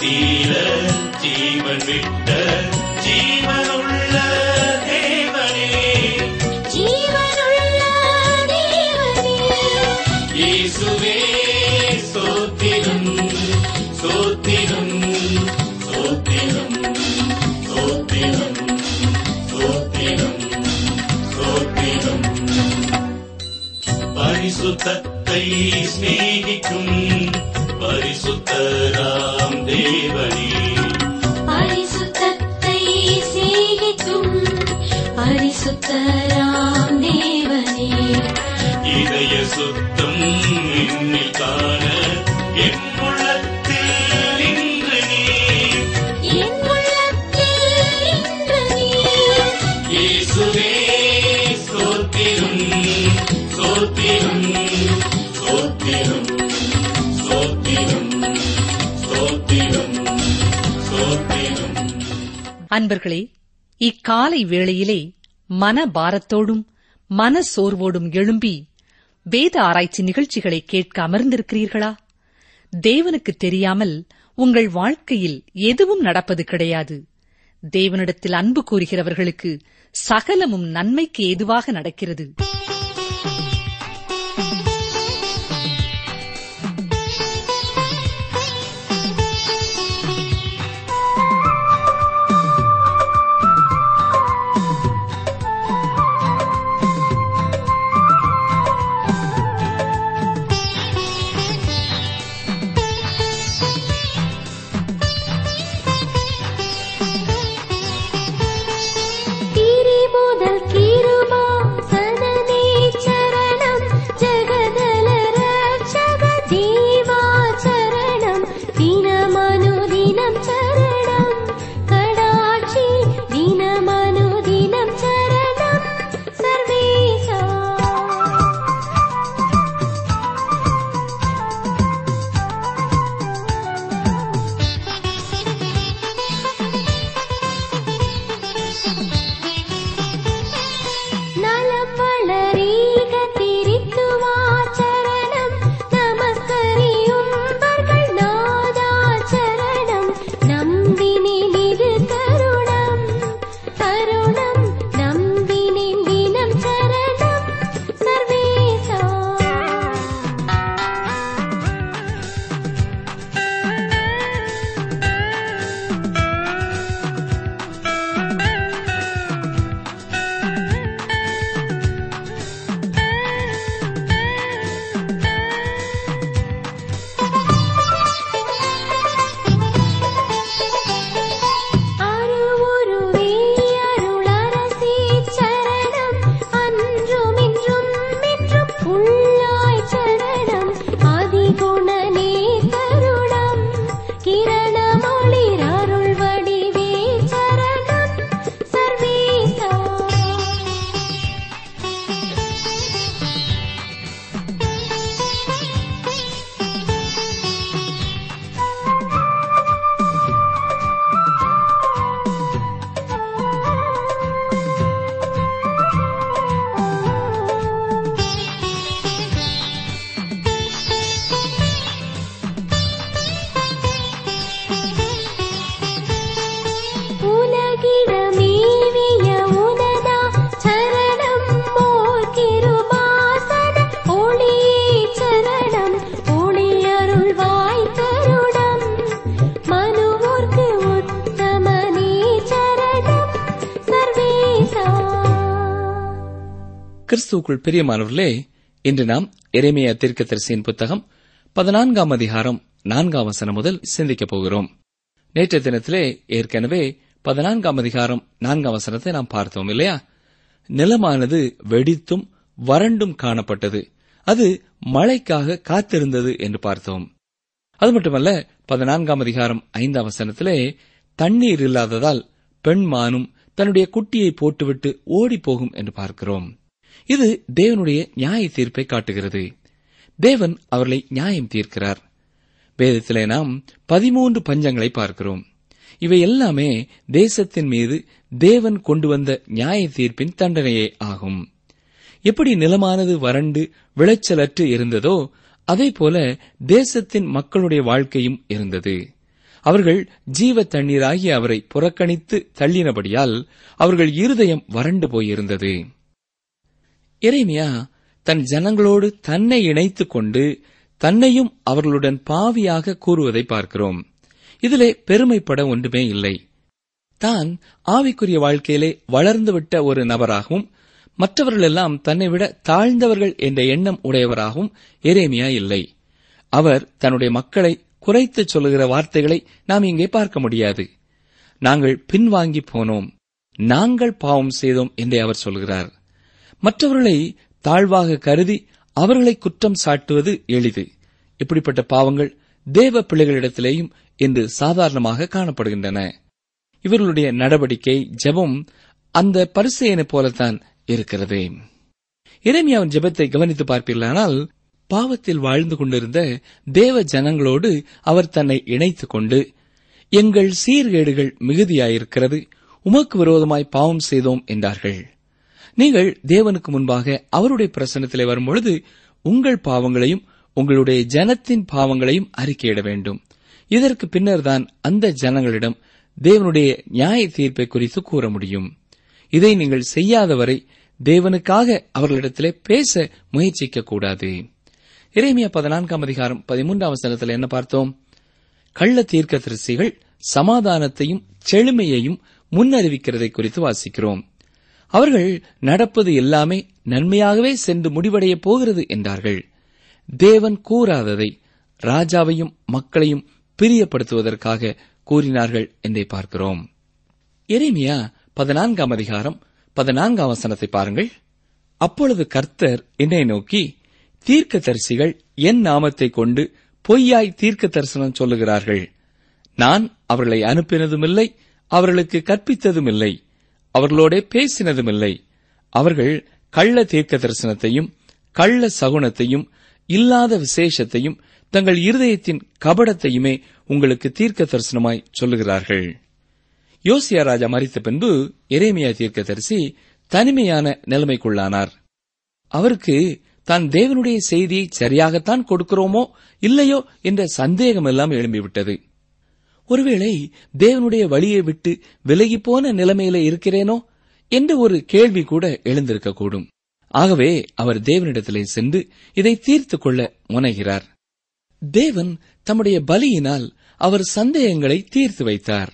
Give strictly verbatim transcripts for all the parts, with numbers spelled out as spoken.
தீர ஜீவன் விட்ட ஜீவனுள்ள தேவனே, ஜீவனுள்ள தேவனே, இயேசுவே ஸ்தோத்திரம் ஸ்தோத்திரம் ஸ்தோத்திரம் ஸ்தோத்திரம் ஸ்தோத்திரம் ஸ்தோத்திரம். பரிசுத்தத்தை சிநேகிக்கும் பரிசுத்தராம் தேவனே, பரிசுத்தத்தை சிநேகிக்கும் பரிசுத்தராம் தேவனே, இதய சுத்தம் என்னில் காண என் உள்ளத்தில் இன்று நீர், என் உள்ளத்தில் இன்று நீர். இயேசுவே ஸ்தோத்திரம் ஸ்தோத்திரம் ஸ்தோத்திரம் ஸ்தோத்திரம் ஸ்தோத்திரம் ஸ்தோத்திரம். அன்பர்களே, இக்காலை வேளையிலே மன பாரத்தோடும் மன சோர்வோடும் எழும்பி வேத ஆராய்ச்சி நிகழ்ச்சிகளை கேட்க அமர்ந்திருக்கிறீர்களா? தேவனுக்கு தெரியாமல் உங்கள் வாழ்க்கையில் எதுவும் நடப்பது கிடையாது. தேவனிடத்தில் அன்பு கூறுகிறவர்களுக்கு சகலமும் நன்மைக்கு ஏதுவாக நடக்கிறது. கிறிஸ்துவுக்குள் பிரியமானவர்களே, இன்று நாம் எரேமியா தீர்க்கதரிசியின் புத்தகம் பதினான்காம் அதிகாரம் நான்காம் வசனம் முதல் சிந்திக்கப் போகிறோம். நேற்றைய தினத்திலே ஏற்கனவே பதினான்காம் அதிகாரம் நான்காம் வசனத்தை நாம் பார்த்தோம் இல்லையா? நிலமானது வெடித்தும் வறண்டும் காணப்பட்டது, அது மழைக்காக காத்திருந்தது என்று பார்த்தோம். அது மட்டுமல்ல, பதினான்காம் அதிகாரம் ஐந்தாம் வசனத்திலே தண்ணீர் இல்லாததால் பெண்மானும் தன்னுடைய குட்டியை போட்டுவிட்டு ஓடிப்போகும் என்று பார்க்கிறோம். இது தேவனுடைய நியாய தீர்ப்பை காட்டுகிறது. தேவன் அவர்களை நியாயம் தீர்க்கிறார். வேதத்திலே நாம் பதிமூன்று பஞ்சங்களை பார்க்கிறோம். இவை எல்லாமே தேசத்தின் மீது தேவன் கொண்டு வந்த நியாய தீர்ப்பின் தண்டனையே ஆகும். எப்படி நிலமானது வறண்டு விளைச்சலற்று இருந்ததோ அதே போல தேசத்தின் மக்களுடைய வாழ்க்கையும் இருந்தது. அவர்கள் ஜீவ தண்ணீராகி அவரை புறக்கணித்து தள்ளினபடியால் அவர்கள் இருதயம் வறண்டு போயிருந்தது. எரேமியா தன் ஜனங்களோடு தன்னை இணைத்துக் கொண்டு தன்னையும் அவர்களுடன் பாவியாக கூறுவதை பார்க்கிறோம். இதிலே பெருமைப்பட ஒன்றுமே இல்லை. தான் ஆவிக்குரிய வாழ்க்கையிலே வளர்ந்துவிட்ட ஒரு நபராகவும் மற்றவர்களெல்லாம் தன்னை விட தாழ்ந்தவர்கள் என்ற எண்ணம் உடையவராகவும் எரேமியா இல்லை. அவர் தன்னுடைய மக்களை குறைத்துச் சொல்லுகிற வார்த்தைகளை நாம் இங்கே பார்க்க முடியாது. நாங்கள் பின்வாங்கி போனோம், நாங்கள் பாவம் செய்தோம் என்றே அவர் சொல்கிறார். மற்றவர்களை தாழ்வாக கருதி அவர்களை குற்றம் சாட்டுவது எளிது. இப்படிப்பட்ட பாவங்கள் தேவ பிள்ளைகளிடத்திலேயும் இன்று சாதாரணமாக காணப்படுகின்றன. இவர்களுடைய நடவடிக்கை, ஜெபம் அந்த பரிசேயனை போலத்தான் இருக்கிறது. எரேமியாவின் ஜெபத்தை கவனித்து பார்ப்பீர்களானால், பாவத்தில் வாழ்ந்து கொண்டிருந்த தேவ ஜனங்களோடு அவர் தன்னை இணைத்துக் கொண்டு, எங்கள் சீர்கேடுகள் மிகுதியாயிருக்கிறது, உமக்கு விரோதமாய் பாவம் செய்தோம் என்றார்கள். நீங்கள் தேவனுக்கு முன்பாக அவருடைய பிரசன்னத்திலே வரும்பொழுது உங்கள் பாவங்களையும் உங்களுடைய ஜனத்தின் பாவங்களையும் அறிக்கையிட வேண்டும். இதற்கு பின்னர் தான் அந்த ஜனங்களிடம் தேவனுடைய நியாய தீர்ப்பை குறித்து கூற முடியும். இதை நீங்கள் செய்யாதவரை தேவனுக்காக அவர்களிடத்திலே பேச முயற்சிக்க கூடாது. எரேமியா பதினான்காம் அதிகாரம் பதிமூன்றாம் வசனத்தில் என்ன பார்த்தோம்? கள்ள தீர்க்கதரிசிகள் சமாதானத்தையும் செழுமையையும் முன்னறிவிக்கிறதை குறித்து வாசிக்கிறோம். அவர்கள் நடப்பது எல்லாமே நன்மையாகவே சென்று முடிவடைய போகிறது என்றார்கள். தேவன் கூறாததை ராஜாவையும் மக்களையும் பிரியப்படுத்துவதற்காக கூறினார்கள் என்றே பார்க்கிறோம். எரேமியா பதினான்காம் அதிகாரம் பதினான்காம் வசனத்தை பாருங்கள். அப்பொழுது கர்த்தர் என்னை நோக்கி, தீர்க்கதரிசிகள் என் நாமத்தை கொண்டு பொய்யாய் தீர்க்க தரிசனம் சொல்லுகிறார்கள். நான் அவர்களை அனுப்பினதுமில்லை, அவர்களுக்கு கற்பித்ததுமில்லை, அவர்களோட பேசினதுமில்லை. அவர்கள் கள்ள தீர்க்க தரிசனத்தையும் கள்ள சகுனத்தையும் இல்லாத விசேஷத்தையும் தங்கள் இருதயத்தின் கபடத்தையுமே உங்களுக்கு தீர்க்க தரிசனமாய் சொல்லுகிறார்கள். யோசியா ராஜா மரித்த பின்பு எரேமியா தீர்க்கதரிசி தனிமையான நிலைமைக்குள்ளானார். அவருக்கு தான் தேவனுடைய செய்தியை சரியாகத்தான் கொடுக்கிறோமோ இல்லையோ என்ற சந்தேகம் எல்லாம் எழும்பிவிட்டது. ஒருவேளை தேவனுடைய வழியை விட்டு விலகிப்போன நிலைமையில இருக்கிறேனோ என்ற ஒரு கேள்வி கூட எழுந்திருக்கக்கூடும். ஆகவே அவர் தேவனிடத்திலே சென்று இதை தீர்த்துக் கொள்ள முனைகிறார். தேவன் தம்முடைய பலியினால் அவர் சந்தேகங்களை தீர்த்து வைத்தார்.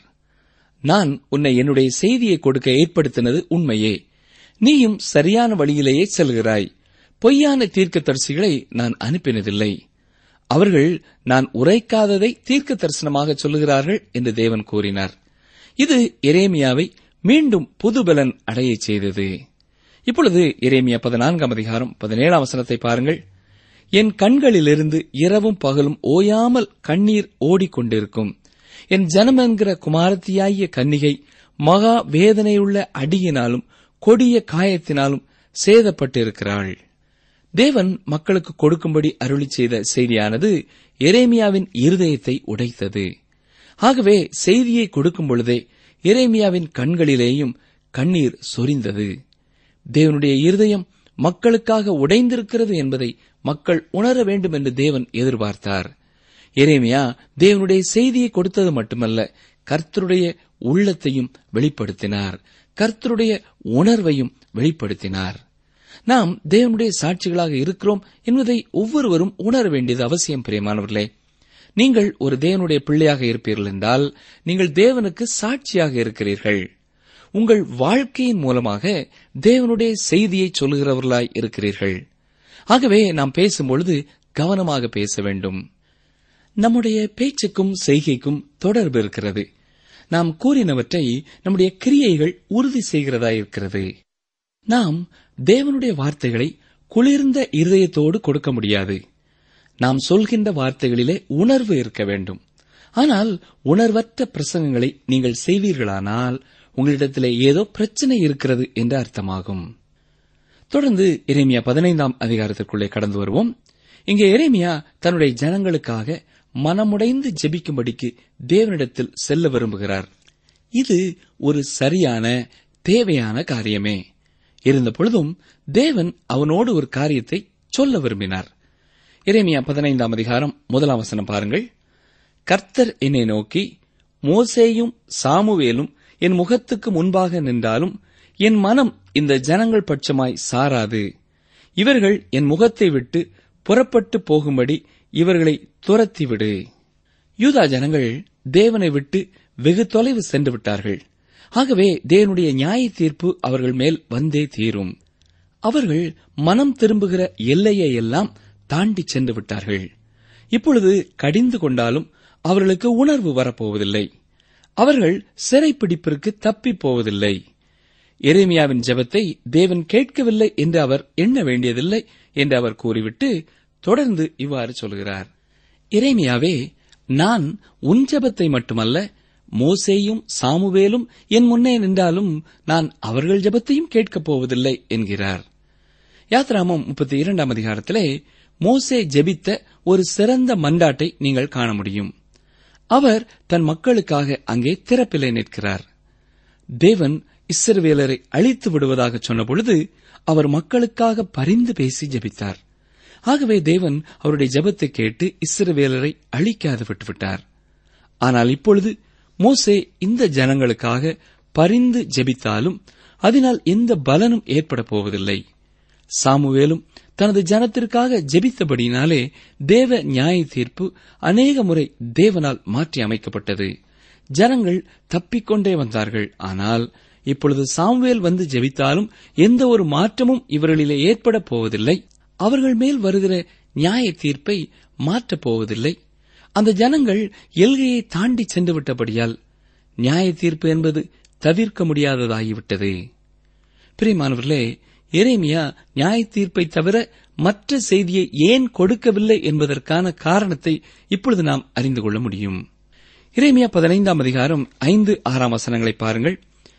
நான் உன்னை என்னுடைய செய்தியை கொடுக்க ஏற்படுத்தினது உண்மையே, நீயும் சரியான வழியிலேயே செல்கிறாய். பொய்யான தீர்க்கதரிசிகளை நான் அனுப்பினதில்லை. அவர்கள் நான் உரைக்காததை தீர்க்க தரிசனமாக சொல்லுகிறார்கள் என்று தேவன் கூறினார். இது எரேமியாவை மீண்டும் புதுபலன் அடைய செய்தது. இப்பொழுது எரேமியா பதினான்காம் அதிகாரம் பதினேழாம் வசனத்தை பாருங்கள். என் கண்களிலிருந்து இரவும் பகலும் ஓயாமல் கண்ணீர் ஓடிக்கொண்டிருக்கும். என் ஜனம் என்கிற குமாரத்தியாகிய கன்னிகை மகா வேதனையுள்ள அடியினாலும் கொடிய காயத்தினாலும் சேதப்பட்டிருக்கிறாள். தேவன் மக்களுக்கு கொடுக்கும்படி அருளி செய்த செய்தியானது எரேமியாவின் இருதயத்தை உடைத்தது. ஆகவே செய்தியை கொடுக்கும் பொழுதே எரேமியாவின் கண்களிலேயும் கண்ணீர் சொரிந்தது. தேவனுடைய இருதயம் மக்களுக்காக உடைந்திருக்கிறது என்பதை மக்கள் உணர வேண்டும் என்று தேவன் எதிர்பார்த்தார். எரேமியா தேவனுடைய செய்தியை கொடுத்தது மட்டுமல்ல, கர்த்தருடைய உள்ளத்தையும் வெளிப்படுத்தினார், கர்த்தருடைய உணர்வையும் வெளிப்படுத்தினார். நாம் தேவனுடைய சாட்சிகளாக இருக்கிறோம் என்பதை ஒவ்வொருவரும் உணர வேண்டியது அவசியம். பிரியமானவர்களே, நீங்கள் ஒரு தேவனுடைய பிள்ளையாக இருப்பீர்கள் என்றால் நீங்கள் தேவனுக்கு சாட்சியாக இருக்கிறீர்கள். உங்கள் வாழ்க்கையின் மூலமாக தேவனுடைய செய்தியை சொல்லுகிறவர்களாய் இருக்கிறீர்கள். ஆகவே நாம் பேசும்பொழுது கவனமாக பேச வேண்டும். நம்முடைய பேச்சுக்கும் செய்கைக்கும் தொடர்பு இருக்கிறது. நாம் கூறினவற்றை நம்முடைய கிரியைகள் உறுதி செய்கிறதாயிருக்கிறது. நாம் தேவனுடைய வார்த்தைகளை குளிர்ந்த இருதயத்தோடு கொடுக்க முடியாது. நாம் சொல்கின்ற வார்த்தைகளிலே உணர்வு இருக்க வேண்டும். ஆனால் உணர்வற்ற பிரசங்கங்களை நீங்கள் செய்வீர்களானால் உங்களிடத்திலே ஏதோ பிரச்சனை இருக்கிறது என்று அர்த்தமாகும். தொடர்ந்து எரேமியா பதினைந்தாம் அதிகாரத்திற்குள்ளே கடந்து வருவோம். இங்கே எரேமியா தன்னுடைய ஜனங்களுக்காக மனமுடைந்து ஜெபிக்கும்படிக்கு தேவனிடத்தில் செல்ல விரும்புகிறார். இது ஒரு சரியான தேவையான காரியமே. இருந்த பொழுதும் தேவன் அவனோடு ஒரு காரியத்தை சொல்ல விரும்பினார். எரேமியா பதினைந்தாம் அதிகாரம் முதலாம் வசனம் பாருங்கள். கர்த்தர் என்னை நோக்கி, மோசேயும் சாமுவேலும் என் முகத்துக்கு முன்பாக நின்றாலும் என் மனம் இந்த ஜனங்கள் பட்சமாய் சாராது. இவர்கள் என் முகத்தை விட்டு புறப்பட்டு போகும்படி இவர்களை துரத்திவிடு. யூதா ஜனங்கள் தேவனை விட்டு வெகு தொலைவு சென்று விட்டார்கள். ஆகவே தேவனுடைய நியாய தீர்ப்பு அவர்கள் மேல் வந்தே தீரும். அவர்கள் மனம் திரும்புகிற எல்லையை எல்லாம் தாண்டி சென்று விட்டார்கள். இப்பொழுது கடிந்து கொண்டாலும் அவர்களுக்கு உணர்வு வரப்போவதில்லை. அவர்கள் சிறைப்பிடிப்பிற்கு தப்பிப் போவதில்லை. எரேமியாவின் ஜெபத்தை தேவன் கேட்கவில்லை என்று அவர் எண்ண வேண்டியதில்லை என்று அவர் கூறிவிட்டு தொடர்ந்து இவ்வாறு சொல்கிறார். எரேமியாவே, நான் உன் ஜெபத்தை மட்டுமல்ல, மோசேயும் சாமுவேலும் என் முன்னே நின்றாலும் நான் அவர்கள் ஜெபத்தையும் கேட்கப் போவதில்லை என்கிறார். யாத்ராமம் முப்பத்தி இரண்டாம் அதிகாரத்திலே மோசே ஜெபித்த ஒரு சிறந்த மன்றாட்டை நீங்கள் காண முடியும். அவர் தன் மக்களுக்காக அங்கே திறப்பிலே நிற்கிறார். தேவன் இஸ்ரவேலரை அழித்து விடுவதாக சொன்னபொழுது அவர் மக்களுக்காக பரிந்து பேசி ஜெபித்தார். ஆகவே தேவன் அவருடைய ஜெபத்தை கேட்டு இஸ்ரவேலரை அழிக்காது விட்டுவிட்டார். ஆனால் இப்பொழுது மோசே இந்த ஜனங்களுக்காக பரிந்து ஜெபித்தாலும் அதனால் எந்த பலனும் ஏற்பட போவதில்லை. சாமுவேலும் தனது ஜனத்திற்காக ஜெபித்தபடியினாலே தேவ நியாய தீர்ப்பு அநேக முறை தேவனால் மாற்றி அமைக்கப்பட்டது. ஜனங்கள் தப்பிக்கொண்டே வந்தார்கள். ஆனால் இப்பொழுது சாமுவேல் வந்து ஜெபித்தாலும் எந்த ஒரு மாற்றமும் இவர்களிலே ஏற்பட போவதில்லை. அவர்கள் மேல் வருகிற நியாய தீர்ப்பை மாற்றப் போவதில்லை. அந்த ஜனங்கள் எல்கையை தாண்டி சென்று விட்டபடியால் நியாய தீர்ப்பு என்பது தவிர்க்க முடியாததாகிவிட்டது. பிரியமானவர்களே, எரேமியா நியாய தீர்ப்பை தவிர மற்ற செய்தியை ஏன் கொடுக்கவில்லை என்பதற்கான காரணத்தை இப்பொழுது நாம் அறிந்து கொள்ள முடியும். எரேமியா பதினைந்தாம் அதிகாரம் ஐந்து ஆறாம் வசனங்களை பாருங்கள்.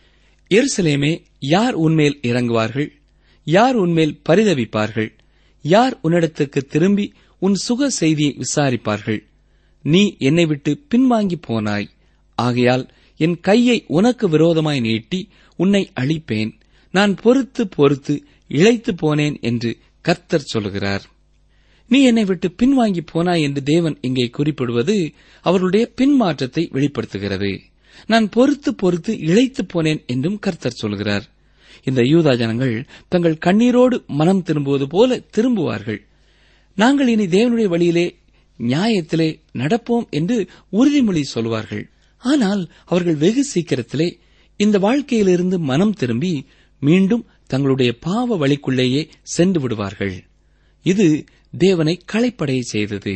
எருசலேமே, யார் உன்மேல் இறங்குவார்கள்? யார் உன்மேல் பரிதவிப்பார்கள்? யார் உன்னிடத்துக்கு திரும்பி உன் சுக செய்தியை விசாரிப்பார்கள்? நீ என்னை விட்டு பின்வாங்கி போனாய். ஆகையால் என் கையை உனக்கு விரோதமாய் நீட்டி உன்னை அழிப்பேன். நான் பொறுத்து பொறுத்து இளைத்து போனேன் என்று கர்த்தர் சொல்கிறார். நீ என்னை விட்டு பின்வாங்கி போனாய் என்று தேவன் இங்கே குறிப்பிடுவது அவர்களுடைய பின்மாற்றத்தை வெளிப்படுத்துகிறது. நான் பொறுத்து பொறுத்து இளைத்து போனேன் என்றும் கர்த்தர் சொல்கிறார். இந்த யூதா ஜனங்கள் தங்கள் கண்ணீரோடு மனம் திரும்புவது போல திரும்புவார்கள். நாங்கள் இனி தேவனுடைய வழியிலே நியாயத்திலே நடப்போம் என்று உறுதிமொழி சொல்வார்கள். ஆனால் அவர்கள் வெகு சீக்கிரத்திலே இந்த வாழ்க்கையிலிருந்து மனம் திரும்பி மீண்டும் தங்களுடைய பாவ வழிக்குள்ளேயே சென்று விடுவார்கள். இது தேவனை களைப்படைய செய்தது.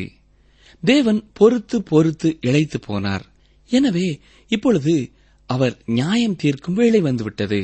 தேவன் பொறுத்து பொறுத்து இளைத்து போனார். எனவே இப்பொழுது அவர் நியாயம் தீர்க்கும் வேளை வந்துவிட்டது.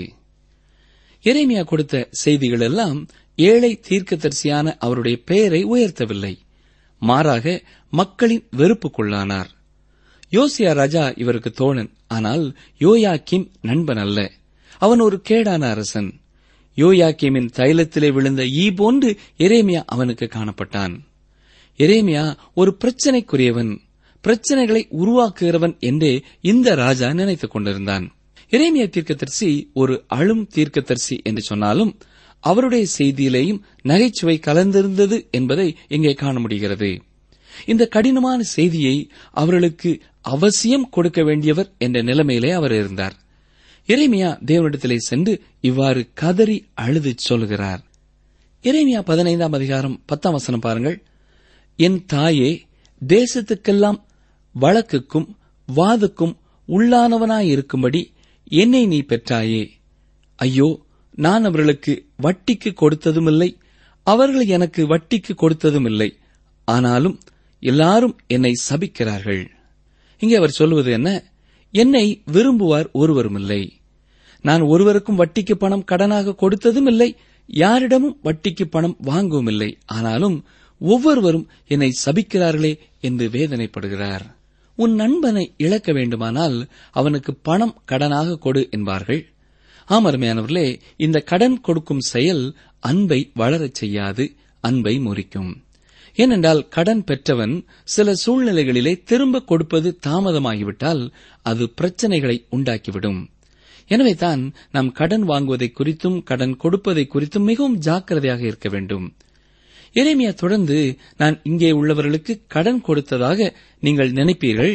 எரேமியா கொடுத்த செய்திகள் எல்லாம் ஏழை தீர்க்கதரிசியான அவருடைய பெயரை உயர்த்தவில்லை. மாறாக மக்களின் வெறுப்புக்குள்ளானார். யோசியா ராஜா இவருக்கு தோழன். ஆனால் யோயாக்கீம் நண்பன் அல்ல. அவன் ஒரு கேடான அரசன். யோயாக்கீமின் தைலத்திலே விழுந்த ஈ போன்று எரேமியா அவனுக்கு காணப்பட்டான். எரேமியா ஒரு பிரச்சனைக்குரியவன், பிரச்சனைகளை உருவாக்குகிறவன் என்றே இந்த ராஜா நினைத்துக் கொண்டிருந்தான். எரேமியா தீர்க்கதரிசி ஒரு அழும் தீர்க்கதரிசி என்று சொன்னாலும் அவருடைய செய்தியிலேயும் நகைச்சுவை கலந்திருந்தது என்பதை இங்கே காண முடிகிறது. இந்த கடினமான செய்தியை அவர்களுக்கு அவசியம் கொடுக்க வேண்டியவர் என்ற நிலைமையிலே அவர் இருந்தார். எரேமியா தேவனிடத்திலே சென்று இவ்வாறு கதறி அழுது சொல்கிறார். எரேமியா பதினைந்தாம் அதிகாரம் பத்தாம் வசனம் பாருங்கள். என் தாயே, தேசத்துக்கெல்லாம் வழக்குக்கும் வாதுக்கும் உள்ளானவனாயிருக்கும்படி என்னை நீ பெற்றாயே. ஐயோ, நான் அவர்களுக்கு வட்டிக்கு கொடுத்ததுமில்லை, அவர்கள் எனக்கு வட்டிக்கு கொடுத்ததுமில்லை. ஆனாலும் எல்லாரும் என்னை சபிக்கிறார்கள். இங்கே அவர் சொல்வது என்ன? என்னை விரும்புவார் ஒருவருமில்லை. நான் ஒருவருக்கும் வட்டிக்கு பணம் கடனாக கொடுத்ததும் இல்லை, யாரிடமும் வட்டிக்கு பணம் வாங்கவும் இல்லை. ஆனாலும் ஒவ்வொருவரும் என்னை சபிக்கிறார்களே என்று வேதனைப்படுகிறார். உன் நண்பனை இழக்க வேண்டுமானால் அவனுக்கு பணம் கடனாக கொடு என்பார்கள். ஆமருமையானவர்களே, இந்த கடன் கொடுக்கும் செயல் அன்பை வளரச் செய்யாது, அன்பை முறிக்கும். ஏனென்றால் கடன் பெற்றவன் சில சூழ்நிலைகளிலே திரும்ப கொடுப்பது தாமதமாகிவிட்டால் அது பிரச்சனைகளை உண்டாக்கிவிடும். எனவே தான் நாம் கடன் வாங்குவதை குறித்தும் கடன் கொடுப்பதை குறித்தும் மிகவும் ஜாக்கிரதையாக இருக்க வேண்டும். எரேமியா தொடர்ந்து, நான் இங்கே உள்ளவர்களுக்கு கடன் கொடுத்ததாக நீங்கள் நினைப்பீர்கள்,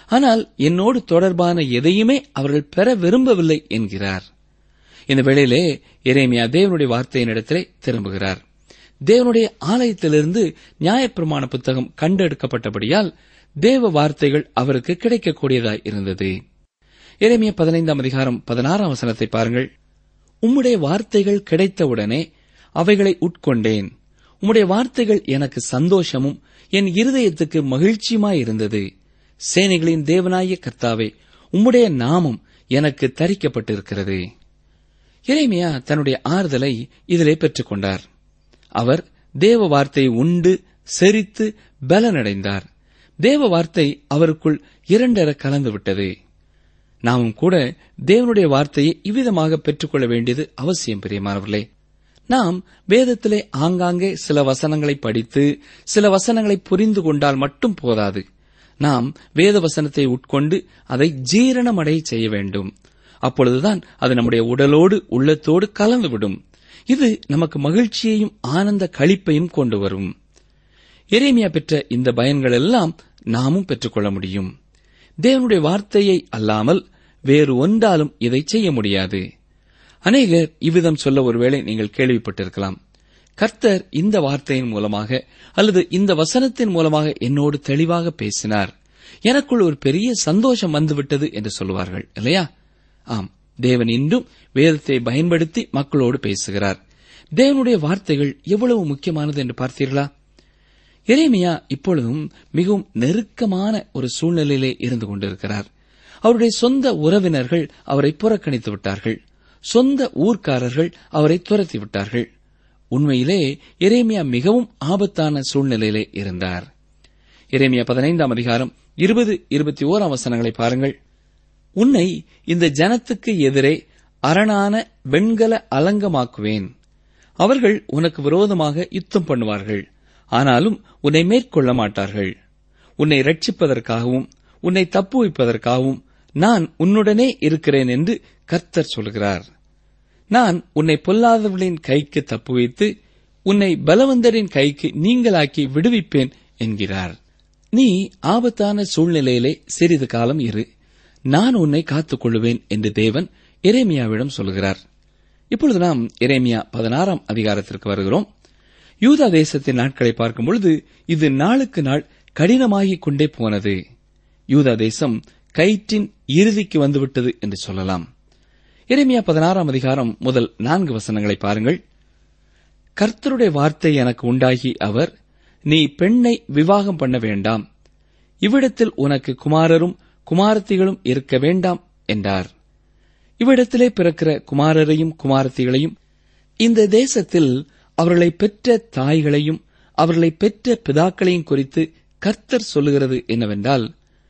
ஆனால் என்னோடு தொடர்பான எதையுமே அவர்கள் பெற விரும்பவில்லை என்கிறார். இந்த வேளையிலே எரேமியா தேவனுடைய வார்த்தையினிடத்திலே திரும்புகிறார். தேவனுடைய ஆலயத்திலிருந்து நியாயப்பிரமாண புத்தகம் கண்டெடுக்கப்பட்டபடியால் தேவ வார்த்தைகள் அவருக்கு கிடைக்கக்கூடியதாய் இருந்தது. எரேமியா பதினைந்தாம் அதிகாரம் பதினாறாம் வசனத்தை பாருங்கள். உம்முடைய வார்த்தைகள் கிடைத்தவுடனே அவைகளை உட்கொண்டேன். உம்முடைய வார்த்தைகள் எனக்கு சந்தோஷமும் என் இருதயத்துக்கு மகிழ்ச்சியுமாயிருந்தது. சேனைகளின் தேவனாகிய கர்த்தாவே, உம்முடைய நாமம் எனக்கு தரிக்கப்பட்டிருக்கிறது. எரேமியா தன்னுடைய ஆறுதலை இதிலே பெற்றுக் கொண்டார். அவர் தேவ வார்த்தையை உண்டு செரித்து பலனடைந்தார். தேவ வார்த்தை அவருக்குள் இரண்டர கலந்துவிட்டது. நாமும் கூட தேவனுடைய வார்த்தையை இவ்விதமாக பெற்றுக்கொள்ள வேண்டியது அவசியம். பிரியமானவர்களே, நாம் வேதத்திலே ஆங்காங்கே சில வசனங்களை படித்து சில வசனங்களை புரிந்து கொண்டால் மட்டும் போதாது. நாம் வேத வசனத்தை உட்கொண்டு அதை ஜீரணமடைய செய்ய வேண்டும். அப்பொழுதுதான் அது நம்முடைய உடலோடு உள்ளத்தோடு கலந்துவிடும். இது நமக்கு மகிழ்ச்சியையும் ஆனந்த களிப்பையும் கொண்டு வரும். எரேமியா பெற்ற இந்த பயன்கள் எல்லாம் நாமும் பெற்றுக்கொள்ள முடியும். தேவனுடைய வார்த்தையை அல்லாமல் வேறு ஒன்றாலும் இதை செய்ய முடியாது. அநேகர் இவ்விதம் சொல்ல ஒருவேளை நீங்கள் கேள்விப்பட்டிருக்கலாம். கர்த்தர் இந்த வார்த்தையின் மூலமாக அல்லது இந்த வசனத்தின் மூலமாக என்னோடு தெளிவாக பேசினார், எனக்குள் ஒரு பெரிய சந்தோஷம் வந்துவிட்டது என்று சொல்லுவார்கள் இல்லையா? ஆம், தேவன் இன்றும் வேதத்தை பயன்படுத்தி மக்களோடு பேசுகிறார். தேவனுடைய வார்த்தைகள் எவ்வளவு முக்கியமானது என்று பார்த்தீர்களா? எரேமியா இப்பொழுதும் மிகவும் நெருக்கமான ஒரு சூழ்நிலையிலே இருந்து கொண்டிருக்கிறார். அவருடைய சொந்த உறவினர்கள் அவரை புறக்கணித்து விட்டார்கள். சொந்த ஊர்க்காரர்கள் அவரை துரத்தி விட்டார்கள். உண்மையிலே எரேமியா மிகவும் ஆபத்தான சூழ்நிலையிலே இருந்தார். எரேமியா பதினைந்தாம் அதிகாரம் இருபது இருபத்தி ஓராம் வசனங்களை பாருங்கள். உன்னை இந்த ஜனத்துக்கு எதிரே அரணான வெண்கல அலங்கமாக்குவேன். அவர்கள் உனக்கு விரோதமாக யுத்தம் பண்ணுவார்கள், ஆனாலும் உன்னை மேற்கொள்ள மாட்டார்கள். உன்னை ரட்சிப்பதற்காகவும் உன்னை தப்புவிப்பதற்காகவும் நான் உன்னுடனே இருக்கிறேன் என்று கர்த்தர் சொல்கிறார். நான் உன்னை பொல்லாதவர்களின் கைக்கு தப்புவித்து உன்னை பலவந்தரின் கைக்கு நீங்களாக்கி விடுவிப்பேன் என்கிறார். நீ ஆபத்தான சூழ்நிலையிலே சிறிது காலம் இரு, நான் உன்னை காத்துக் கொள்ளுவேன் என்று தேவன் எரேமியாவிடம் சொல்கிறார். இப்பொழுது நாம் எரேமியா பதினாறாம் அதிகாரத்திற்கு வருகிறோம். யூதா தேசத்தின் நாட்களை பார்க்கும் பொழுது இது நாளுக்கு நாள் கடினமாகிக் கொண்டே போனது. யூதா தேசம் கயிற்றின் இறுதிக்கு வந்துவிட்டது என்று சொல்லலாம். எரேமியா பதினாறாம் அதிகாரம் முதல் நான்கு வசனங்களை பாருங்கள். கர்த்தருடைய வார்த்தை எனக்கு உண்டாகி அவர், நீ பெண்ணை விவாகம் பண்ண வேண்டாம், இவ்விடத்தில் உனக்கு குமாரரும் குமாரத்திகளும் இருக்க வேண்டாம் என்றார். இவ்விடத்திலே பிறக்கிற குமாரரையும் குமாரத்திகளையும், இந்த தேசத்தில் அவர்களை பெற்ற தாய்களையும் அவர்களை பெற்ற பிதாக்களையும் குறித்து கர்த்தர் சொல்லுகிறது என்னவென்றால்,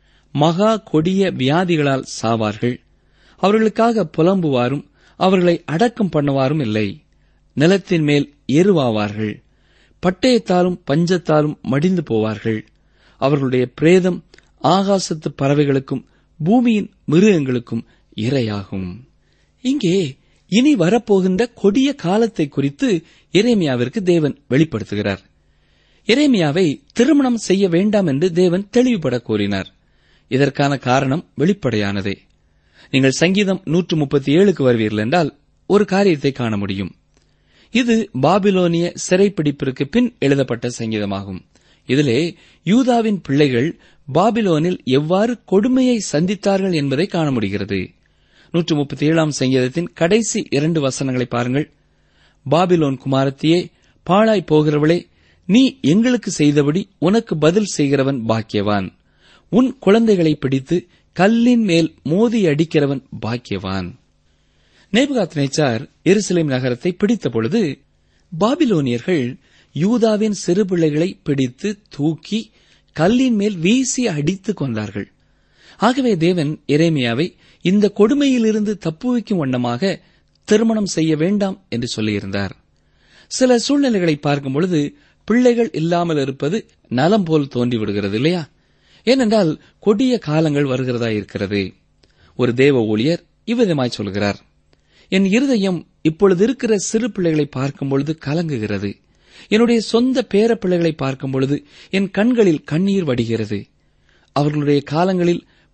மகா கொடிய வியாதிகளால் சாவார்கள், அவர்களுக்காக புலம்புவாரும் அவர்களை அடக்கம் பண்ணுவாரும் இல்லை. நிலத்தின் மேல் எருவாவார்கள், பட்டயத்தாலும் பஞ்சத்தாலும் மடிந்து போவார்கள். அவர்களுடைய பிரேதம் ஆகாசத்து பறவைகளுக்கும் பூமியின் மிருகங்களுக்கும் இரையாகும். இங்கே இனி வரப்போகின்ற கொடிய காலத்தை குறித்து எரேமியாவிற்கு தேவன் வெளிப்படுத்துகிறார். எரேமியாவை திருமணம் செய்ய வேண்டாம் என்று தேவன் தெளிவுபட கோரினார். இதற்கான காரணம் வெளிப்படையானதே. நீங்கள் சங்கீதம் நூற்று முப்பத்தி ஏழுக்கு வருவீர்கள் என்றால் ஒரு காரியத்தை காண முடியும். இது பாபிலோனிய சிறைப்பிடிப்பிற்கு பின் எழுதப்பட்ட சங்கீதமாகும். இதிலே யூதாவின் பிள்ளைகள் பாபிலோனில் எவ்வாறு கொடுமையை சந்தித்தார்கள் என்பதை காண முடிகிறது. நூற்று முப்பத்தி ஏழாம் சங்கீதத்தின் கடைசி இரண்டு வசனங்களை பாருங்கள். பாபிலோன் குமாரத்தியே, பாழாய் போகிறவளே, நீ எங்களுக்கு செய்தபடி உனக்கு பதில் செய்கிறவன் பாக்கியவான். உன் குழந்தைகளை பிடித்து கல்லின் மேல் மோதி அடிக்கிறவன் பாக்கியவான். நேபுகாத்நேச்சார் எருசலேம் நகரத்தை பிடித்த பொழுது பாபிலோனியர்கள் யூதாவின் சிறு பிள்ளைகளை பிடித்து தூக்கி கல்லின் மேல் வீசி அடித்துக் கொண்டார்கள். ஆகவே தேவன் எரேமியாவை இந்த கொடுமையிலிருந்து தப்புவிக்கும் வண்ணமாக திருமணம் செய்ய வேண்டாம் என்று சொல்லியிருந்தார். சில சூழ்நிலைகளை பார்க்கும் பொழுது பிள்ளைகள் இல்லாமல் இருப்பது நலம் போல் தோன்றிவிடுகிறது இல்லையா? ஏனென்றால் கொடிய காலங்கள் வருகிறதா இருக்கிறது. ஒரு தேவ ஊழியர் இவ்விதமாய் சொல்கிறார், என் இருதயம் இப்பொழுது இருக்கிற சிறு பிள்ளைகளை பார்க்கும் பொழுது கலங்குகிறது. என்னுடைய சொந்த பேர பிள்ளைகளை பார்க்கும் பொழுது என் கண்களில் கண்ணீர் வடிகிறது. அவர்களுடைய காலங்களில்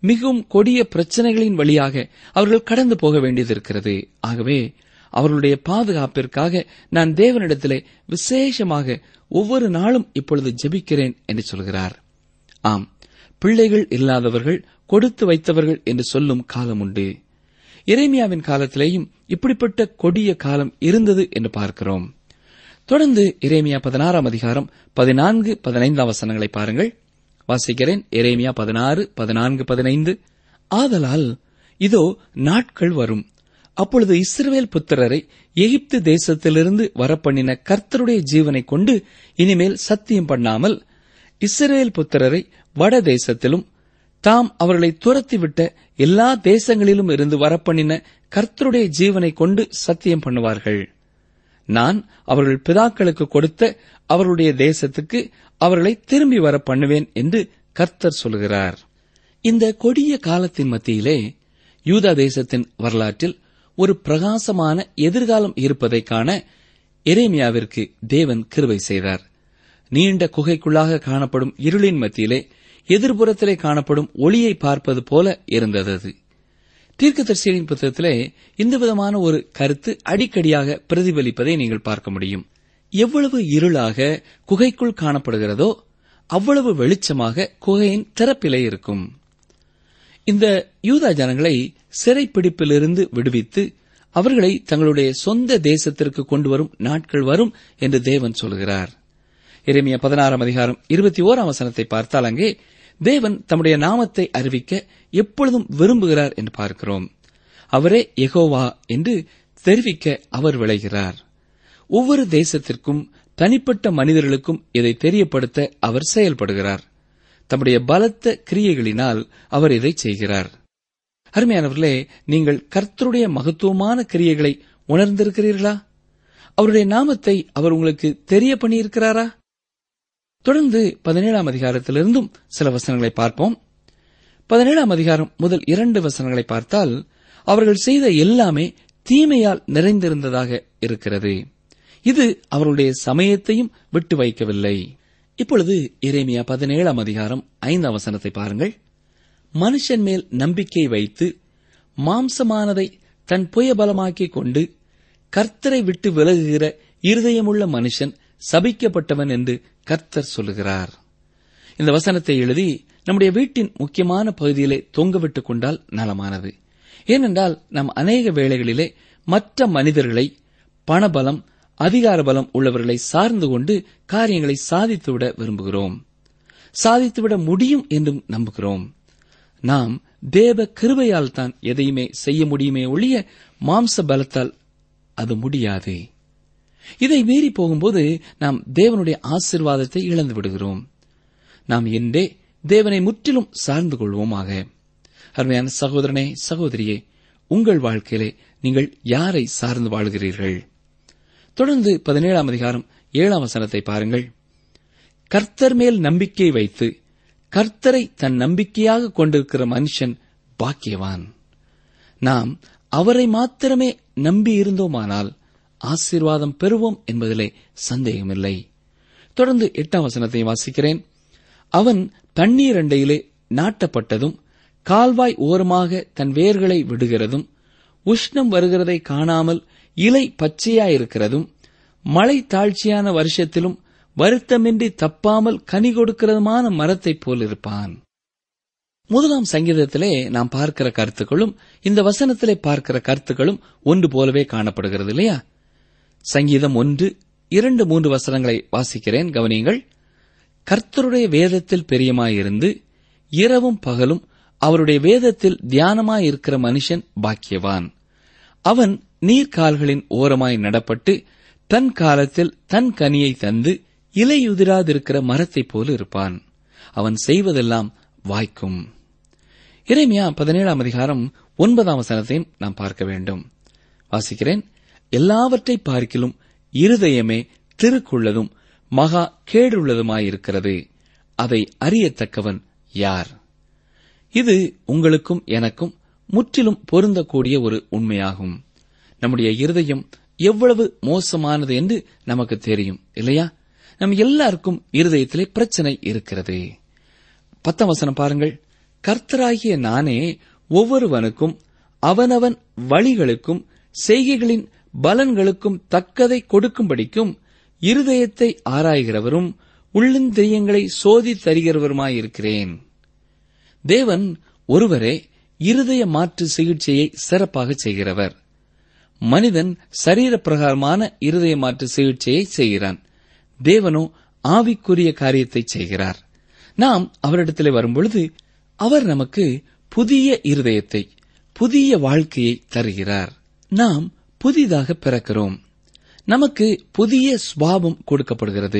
மிகவும் கொடிய பிரச்சனைகளின் வழியாக அவர்கள் கடந்து போக வேண்டியது இருக்கிறது. ஆகவே அவர்களுடைய பாதுகாப்பிற்காக நான் தேவனிடத்திலே விசேஷமாக ஒவ்வொரு நாளும் இப்பொழுது ஜெபிக்கிறேன் என்று சொல்கிறார். ஆம், பிள்ளைகள் இல்லாதவர்கள் கொடுத்து வைத்தவர்கள் என்று சொல்லும் காலம் உண்டு. எரேமியாவின் காலத்திலேயும் இப்படிப்பட்ட கொடிய காலம் இருந்தது என்று பார்க்கிறோம். தொடர்ந்து எரேமியா பதினாறாம் அதிகாரம் பதினான்கு பதினைந்தாம் வசனங்களை பாருங்கள். வாசிக்கிறேன். எரேமியா பதினாறு பதினான்கு பதினைந்து. ஆதலால் இதோ நாட்கள் வரும், அப்பொழுது இஸ்ரவேல் புத்திரரை எகிப்து தேசத்திலிருந்து வரப்பண்ணின கர்த்தருடைய ஜீவனை கொண்டு இனிமேல் சத்தியம் பண்ணாமல் இஸ்ரவேல் புத்திரரை வட தேசத்திலும் தாம் அவர்களை துரத்திவிட்ட எல்லா தேசங்களிலும் இருந்து வரப்பண்ணின கர்த்தருடைய ஜீவனை கொண்டு சத்தியம் பண்ணுவார்கள். நான் அவர்கள் பிதாக்களுக்கு கொடுத்த அவருடைய தேசத்துக்கு அவர்களை திரும்பி வர பண்ணுவேன் என்று கர்த்தர் சொல்கிறார். இந்த கொடிய காலத்தின் மத்தியிலே யூதா தேசத்தின் வரலாற்றில் ஒரு பிரகாசமான எதிர்காலம் இருப்பதை காண எரேமியாவிற்கு தேவன் கிருபை செய்தார். நீண்ட குகைக்குள்ளாக காணப்படும் இருளின் மத்தியிலே எதிர்புறத்திலே காணப்படும் ஒளியை பார்ப்பது போல இருந்தது. தீர்க்கதரிசியின் புத்தகத்திலே இந்த விதமான ஒரு கருத்து அடிக்கடியாக பிரதிபலிப்பதை நீங்கள் பார்க்க முடியும். எவ்வளவு இருளாக குகைக்குள் காணப்படுகிறதோ அவ்வளவு வெளிச்சமாக குகையின் திறப்பிலே இருக்கும். இந்த யூதா ஜனங்களை சிறைப்பிடிப்பிலிருந்து விடுவித்து அவர்களை தங்களுடைய சொந்த தேசத்திற்கு கொண்டு வரும் நாட்கள் வரும் என்று தேவன் சொல்கிறார். எரேமியா பதினாறாம் அதிகாரம் இருபத்தி ஓராம் வசனத்தை பார்த்தால் அங்கே தேவன் தம்முடைய நாமத்தை அறிவிக்க எப்பொழுதும் விரும்புகிறார் என்று பார்க்கிறோம். அவரே யெகோவா என்று தெரிவிக்க அவர் விளைகிறார். ஒவ்வொரு தேசத்திற்கும் தனிப்பட்ட மனிதர்களுக்கும் இதை தெரியப்படுத்த அவர் செயல்படுகிறார். தம்முடைய பலத்த கிரியைகளினால் அவர் இதை செய்கிறார். அருமையானவர்களே, நீங்கள் கர்த்தருடைய மகத்துவமான கிரியைகளை உணர்ந்திருக்கிறீர்களா? அவருடைய நாமத்தை அவர் உங்களுக்கு தெரிய பண்ணியிருக்கிறாரா? தொடர்ந்து பதினேழாம் அதிகாரத்திலிருந்தும் சில வசனங்களை பார்ப்போம். பதினேழாம் அதிகாரம் முதல் இரண்டு வசனங்களை பார்த்தால் அவர்கள் செய்த எல்லாமே தீமையால் நிறைந்திருந்ததாக இருக்கிறது. இது அவருடைய சமயத்தையும் விட்டு வைக்கவில்லை. இப்பொழுது எரேமியா பதினேழாம் அதிகாரம் ஐந்தாம் வசனத்தை பாருங்கள். மனுஷன் மேல் நம்பிக்கை வைத்து மாம்சமானதை தன் புயபலமாக்கிக் கொண்டு கர்த்தரை விட்டு விலகுகிற இருதயமுள்ள மனுஷன் சபிக்கப்பட்டவன் என்று கர்த்தர் சொல்லுகிறார். இந்த வசனத்தை எழுதி நம்முடைய வீட்டின் முக்கியமான பகுதியிலே தொங்கவிட்டுக் கொண்டால் நலமானது. ஏனென்றால் நாம் அநேக வேளைகளிலே மற்ற மனிதர்களை, பணபலம், அதிகார பலம் உள்ளவர்களை சார்ந்து கொண்டு காரியங்களை சாதித்துவிட விரும்புகிறோம். சாதித்துவிட முடியும் என்றும் நம்புகிறோம். நாம் தேவ கிருபையால் தான் எதையுமே செய்ய முடியுமே ஒழிய மாம்ச பலத்தால் அது முடியாது. இதை மீறி போகும்போது நாம் தேவனுடைய ஆசீர்வாதத்தை இழந்து விடுகிறோம். நாம் என்றே தேவனை முற்றிலும் சார்ந்து கொள்வோமாக. அருமையான சகோதரனே, சகோதரியே, உங்கள் வாழ்க்கையிலே நீங்கள் யாரை சார்ந்து வாழ்கிறீர்கள்? தொடர்ந்து பதினேழாம் அதிகாரம் ஏழாம் வசனத்தை பாருங்கள். கர்த்தர் மேல் நம்பிக்கை வைத்து கர்த்தரை தன் நம்பிக்கையாக கொண்டிருக்கிற மனுஷன் பாக்கியவான். நாம் அவரை மாத்திரமே நம்பி இருந்தோமானால் ஆசீர்வாதம் பெறுவோம் என்பதிலே சந்தேகமில்லை. தொடர்ந்து எட்டாம் வசனத்தை வாசிக்கிறேன். அவன் தண்ணீர் அண்டையிலே நாட்டப்பட்டதும் கால்வாய் ஓரமாக தன் வேர்களை விடுகிறதும் உஷ்ணம் வருகிறதை காணாமல் இலை பச்சையாயிருக்கிறதும் மழை தாழ்ச்சியான வருஷத்திலும் வருத்தமின்றி தப்பாமல் கனி கொடுக்கிறதுமான மரத்தைப் போலிருப்பான். முதலாம் சங்கீதத்திலே நாம் பார்க்கிற கருத்துக்களும் இந்த வசனத்திலே பார்க்கிற கருத்துக்களும் ஒன்று போலவே காணப்படுகிறது இல்லையா? சங்கீதம் ஒன்று இரண்டு மூன்று வசனங்களை வாசிக்கிறேன், கவனியுங்கள். கர்த்தருடைய வேதத்தில் பிரியமாயிருந்து இரவும் பகலும் அவருடைய வேதத்தில் தியானமாயிருக்கிற மனுஷன் பாக்கியவான். அவன் நீர்க்கால்களின் ஓரமாய் நடப்பட்டு தன் காலத்தில் தன் கனியை தந்து இலையுதிராதிருக்கிற மரத்தைப் போல இருப்பான். அவன் செய்வதெல்லாம் வாய்க்கும். எரேமியா பதினேழாம் அதிகாரம் ஒன்பதாம் வசனத்தையும் நாம் பார்க்க வேண்டும். வாசிக்கிறேன். எல்லாவற்றை பார்க்கிலும் இருதயமே திருக்குள்ளதும் மகா கேடுள்ளதுமாயிருக்கிறது, அதை அறியத்தக்கவன் யார்? இது உங்களுக்கும் எனக்கும் முற்றிலும் பொருந்தக்கூடிய ஒரு உண்மையாகும். நம்முடைய இருதயம் எவ்வளவு மோசமானது என்று நமக்கு தெரியும் இல்லையா? நம் எல்லாருக்கும் இருதயத்திலே பிரச்சனை இருக்கிறது. பத்தாம் வசனம் பாருங்கள். கர்த்தராகிய நானே ஒவ்வொருவனுக்கும் அவனவன் வழிகளுக்கும் செய்கைகளின் பலன்களுக்கும் தக்கதை கொடுக்கும்படிக்கும் இருதயத்தை ஆராய்கிறவரும் உள்ளந்தெய்யங்களை சோதித்தறிகிறவருமாயிருக்கிறேன். தேவன் ஒருவரே இருதய மாற்று சிகிச்சையை சிறப்பாக செய்கிறவர். மனிதன் சரீர பிரகாரமான இருதய மாற்று சிகிச்சையை செய்கிறான். தேவனோ ஆவிக்குரிய காரியத்தை செய்கிறார். நாம் அவரிடத்திலே வரும்பொழுது அவர் நமக்கு புதிய இருதயத்தை, புதிய வாழ்க்கையை தருகிறார். நாம் புதிதாக பிறக்கிறோம். நமக்கு புதிய சுபாவம் கொடுக்கப்படுகிறது.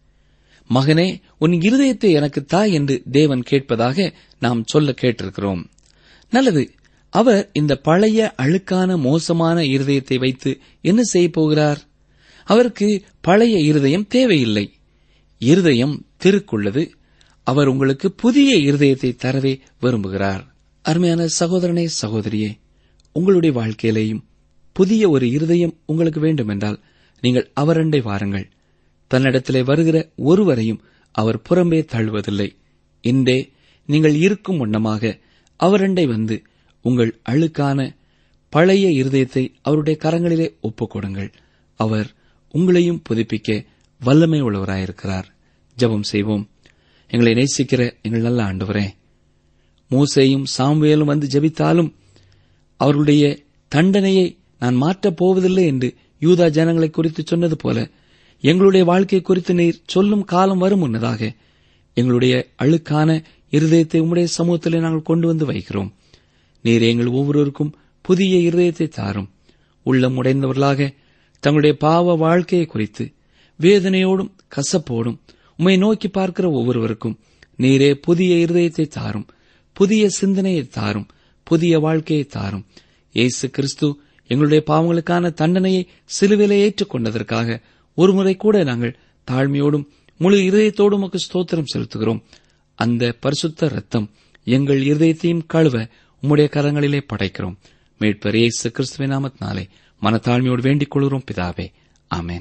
மகனே, உன் இருதயத்தை எனக்கு தா என்று தேவன் கேட்பதாக நாம் சொல்ல கேட்டிருக்கிறோம். நல்லது. அவர் இந்த பழைய அழுக்கான மோசமான இருதயத்தை வைத்து என்ன செய்ய போகிறார்? அவருக்கு பழைய இருதயம் தேவையில்லை. இருதயம் திருக்குள்ளது. அவர் உங்களுக்கு புதிய இருதயத்தை தரவே விரும்புகிறார். அருமையான சகோதரனே, சகோதரியே, உங்களுடைய வாழ்க்கையிலேயும் புதிய ஒரு இருதயம் உங்களுக்கு வேண்டுமென்றால் நீங்கள் அவரண்டை வாருங்கள். தன்னிடத்திலே வருகிற ஒருவரையும் அவர் புறம்பே தள்ளுவதில்லை. இன்றே நீங்கள் இருக்கும் வண்ணமாக அவரண்டை வந்து உங்கள் அழுக்கான பழைய இருதயத்தை அவருடைய கரங்களிலே ஒப்புக் கொடுங்கள். அவர் உங்களையும் புதுப்பிக்க வல்லமை உள்ளவராயிருக்கிறார். ஜெபம் செய்வோம். எங்களை நேசிக்கிற எங்கள் நல்ல ஆண்டவரே, மோசேயும் சாமுவேலும் வந்து ஜெபித்தாலும் அவர்களுடைய தண்டனையை நான் மாற்றப் போவதில்லை என்று யூதா ஜனங்களை குறித்து சொன்னது போல எங்களுடைய வாழ்க்கை குறித்து நீர் சொல்லும் காலம் வரும் முன்னதாக எங்களுடைய அழுக்கான இருதயத்தை உம்முடைய சமூகத்திலே நாங்கள் கொண்டு வந்து வைக்கிறோம். நீர் எங்கள் ஒவ்வொருவருக்கும் புதிய இருதயத்தை தாரும். உள்ளம் உடைந்தவர்களாக தங்களுடைய பாவ வாழ்க்கையை குறித்து வேதனையோடும் கசப்போடும் உம்மை நோக்கி பார்க்கிற ஒவ்வொருவருக்கும் நீரே புதிய இருதயத்தை தாரும், புதிய சிந்தனையை தாரும், புதிய வாழ்க்கையை தாரும். இயேசு கிறிஸ்து எங்களுடைய பாவங்களுக்கான தண்டனையை சிலுவையிலே ஏற்றுக் கொண்டதற்காக ஒருமுறை கூட நாங்கள் தாழ்மையோடும் முழு இருதயத்தோடும் உமக்கு ஸ்தோத்திரம் செலுத்துகிறோம். அந்த பரிசுத்த ரத்தம் எங்கள் இருதயத்தையும் கழுவ உம்முடைய கரங்களிலே படைக்கிறோம். மீட்பர் இயேசு கிறிஸ்துவின் நாமத்தினாலே மனத்தாழ்மையோடு வேண்டிக் கொள்கிறோம் பிதாவே, ஆமென்.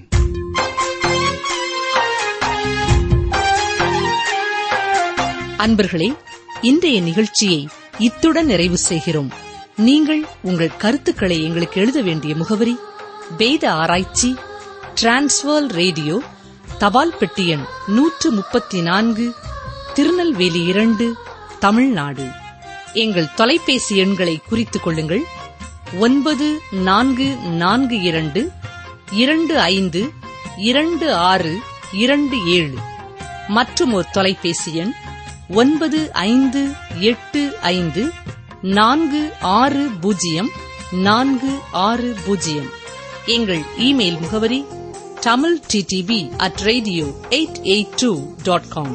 அன்பர்களே, இன்றைய நிகழ்ச்சியை இத்துடன் நிறைவு செய்கிறோம். நீங்கள் உங்கள் கருத்துக்களை எங்களுக்கு எழுத வேண்டிய முகவரி: வேத ஆராய்ச்சி, டிரான்ஸ்வர்ல் ரேடியோ, தபால் பெட்டி எண் நூற்று முப்பத்தி நான்கு, திருநெல்வேலி இரண்டு, தமிழ்நாடு. எங்கள் தொலைபேசி எண்களை குறித்துக் கொள்ளுங்கள்: ஒன்பது நான்கு நான்கு இரண்டு இரண்டு ஐந்து இரண்டு ஆறு இரண்டு ஏழு. மற்றும் ஒரு தொலைபேசி எண் ஒன்பது ஐந்து எட்டு ஐந்து நான்கு ஆறு பூஜ்ஜியம் நான்கு ஆறு பூஜ்ஜியம். எங்கள் இமெயில் முகவரி Tamil DTP at radio eight eight two dot com.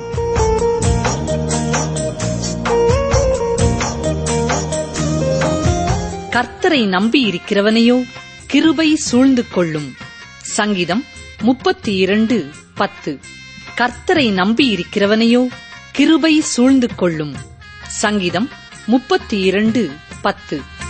கர்த்தரை நம்பியிருக்கிறவனையோ கிருபை சூழ்ந்து கொள்ளும். சங்கீதம் முப்பத்தி இரண்டு பத்து. கர்த்தரை நம்பியிருக்கிறவனையோ கிருபை சூழ்ந்து கொள்ளும். சங்கீதம் முப்பத்தி இரண்டு பத்து.